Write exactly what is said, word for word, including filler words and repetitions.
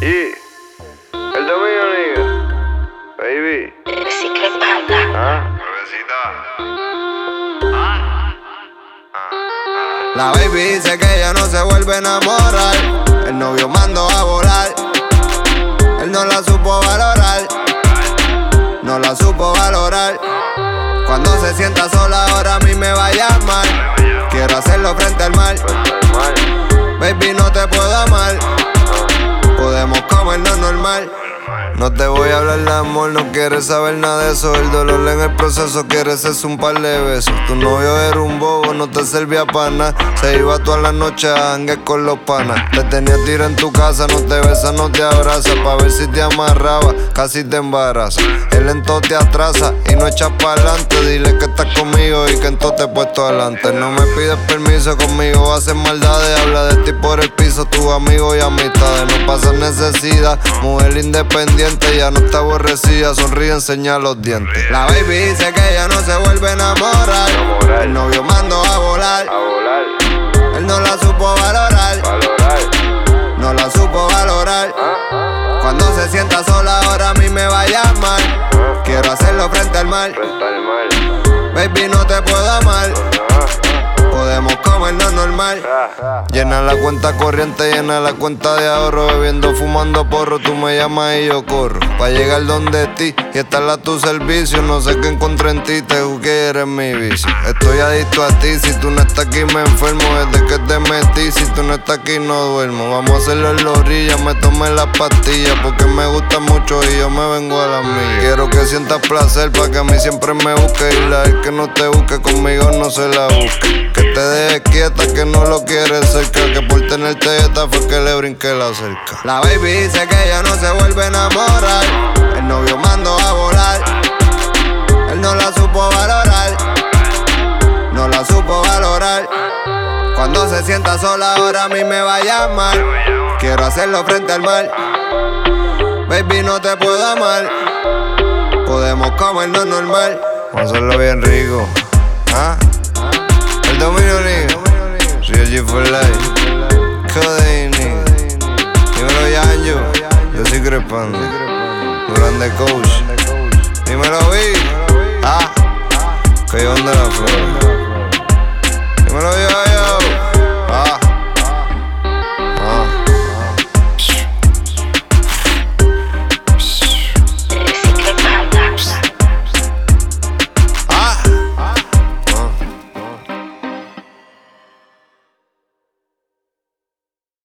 Y el dominio, nigga. Baby. Secret Panda. ¿Ah? La baby dice que ella no se vuelve a enamorar. El novio mandó a volar. Él no la supo valorar. No la supo valorar. Cuando se sienta sola ahora a mí me va a llamar. Quiero hacerlo frente al mar. Baby, no te puedo amar. Podemos comernos normal. No te voy a hablar de amor, no quieres saber nada de eso. El dolor en el proceso, quieres es un par de besos. Tu novio era un bobo, no te servía para nada. Se iba todas las noches a janguear con los panas. Te tenía tira en tu casa, no te besa, no te abraza. Pa' ver si te amarraba, casi te embaraza. Él en todo te atrasa y no echas para adelante. Dile que estás conmigo y que en todo te he puesto adelante. No me pides permiso, conmigo haces maldades. Habla de ti por el piso, tus amigos y amistades. No pasas necesidad, mujer independiente. Ya no está aborrecida, sonríe, enseña los dientes. La baby dice que ella no se vuelve a enamorar. Enamorar. El novio mandó a volar. A volar. Él no la supo valorar. Valorar. No la supo valorar. Ah. Cuando se sienta sola ahora a mí me va a llamar. Ah. Quiero hacerlo frente al mar. Frente al mar. Baby, no te puedo amar. Podemos comernos normal. Llena la cuenta corriente, llena la cuenta de ahorro. Bebiendo, fumando porro, tú me llamas y yo corro pa' llegar donde ti y estar a tu servicio. No sé qué encontré en ti, te busqué y eres mi vicio. Estoy adicto a ti, si tú no estás aquí me enfermo. Desde que te metí, si tú no estás aquí no duermo. Vamos a hacerlo en la orilla, me tomé las pastillas porque me gusta mucho y yo me vengo a la mía. Quiero que sientas placer pa' que a mí siempre me busque. Y la vez que no te busque conmigo no se la busque. Que te dejes quieta, que no lo quieres cerca. Que por tenerte esta fue que le brinqué la cerca. La baby dice que ella no se vuelve a enamorar. El novio mandó a volar. Él no la supo valorar. No la supo valorar. Cuando se sienta sola ahora a mí me va a llamar. Quiero hacerlo frente al mar. Baby, no te puedo amar. Podemos comernos normal. Vamos a hacerlo bien rico. ¿Ah? El dominio, nigga. Real G for life. Codeine, nigga. Dímelo, Yanjo. Yo soy Secret Panda. Grande coach. Dímelo, vi. Ah. Que yo ando la flor. Dímelo, yo.